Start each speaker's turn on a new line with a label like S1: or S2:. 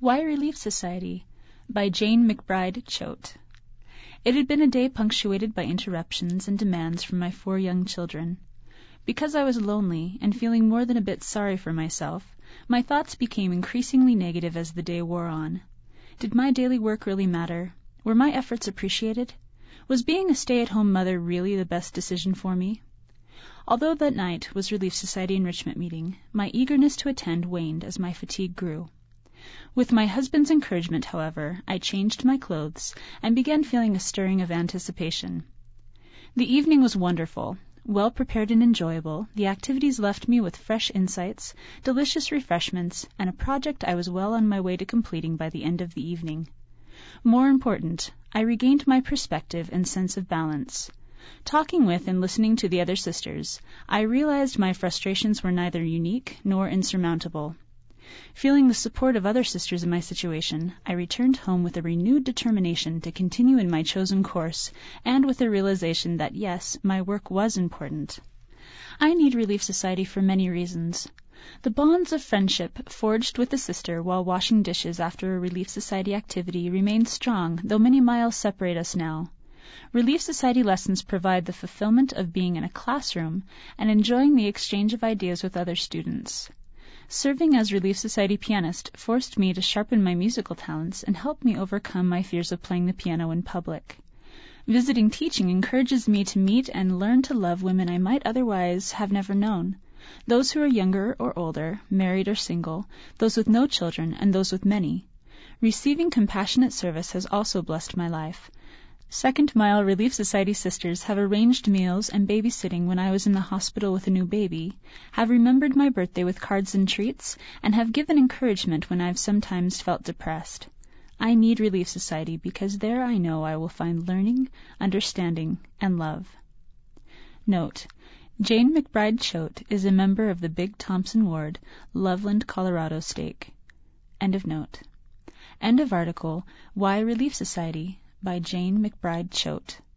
S1: Why Relief Society by Jane McBride Choate. It had been a day punctuated by interruptions and demands from my 4 young children. Because I was lonely and feeling more than a bit sorry for myself, my thoughts became increasingly negative as the day wore on. Did my daily work really matter? Were my efforts appreciated? Was being a stay-at-home mother really the best decision for me? Although that night was Relief Society enrichment meeting, my eagerness to attend waned as my fatigue grew. With my husband's encouragement, however, I changed my clothes and began feeling a stirring of anticipation. The evening was wonderful. Well prepared and enjoyable, the activities left me with fresh insights, delicious refreshments, and a project I was well on my way to completing by the end of the evening. More important, I regained my perspective and sense of balance. Talking with and listening to the other sisters, I realized my frustrations were neither unique nor insurmountable. Feeling the support of other sisters in my situation, I returned home with a renewed determination to continue in my chosen course, and with the realization that, yes, my work was important. I need Relief Society for many reasons. The bonds of friendship forged with a sister while washing dishes after a Relief Society activity remain strong, though many miles separate us now. Relief Society lessons provide the fulfillment of being in a classroom and enjoying the exchange of ideas with other students. Serving as Relief Society pianist forced me to sharpen my musical talents and helped me overcome my fears of playing the piano in public. Visiting teaching encourages me to meet and learn to love women I might otherwise have never known. Those who are younger or older, married or single, those with no children, and those with many. Receiving compassionate service has also blessed my life. Second Mile Relief Society sisters have arranged meals and babysitting when I was in the hospital with a new baby, have remembered my birthday with cards and treats, and have given encouragement when I've sometimes felt depressed. I need Relief Society because there I know I will find learning, understanding, and love. Note: Jane McBride Choate is a member of the Big Thompson Ward, Loveland, Colorado Stake. End of note. End of article. Why Relief Society by Jane McBride Choate.